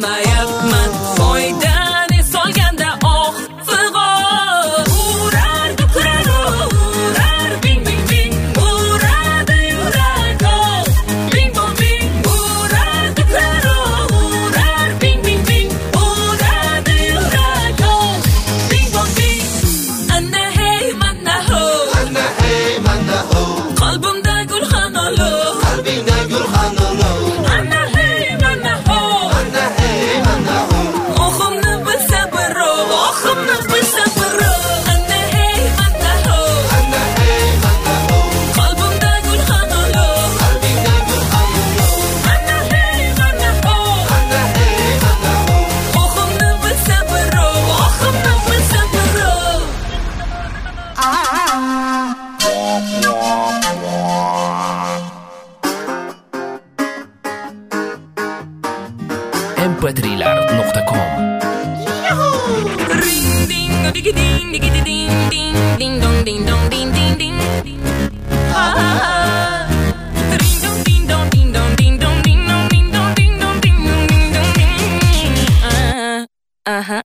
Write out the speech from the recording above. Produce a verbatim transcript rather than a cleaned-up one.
bilmayapman. Foydani solganda oq fig'on urar dukurar urar bing bing bing uradi yurak bing bong bing urar dukurar urar bing bing bing uradi yurak bing bong bing ana hey mana ho ana hey mana ho qalbimda gulxan olo qalbingda gulxan olo ana hey mana ho ana hey mana ho oximni bilsa biro oximni bilsa biro ana hey mana ho ana hey mana ho qalbimda gulxan olo qalbingda gulxan olo ana hey mana ho ana hey mana ho oximni bilsa biro oximni bilsa biro em p три lar nuqta com Ring ding ding ding ding ding ding ding dong ding dong ding ding ding ah ring dong ding dong ding dong ding dong ding dong ding dong ding dong ding dong ding dong ding ah aha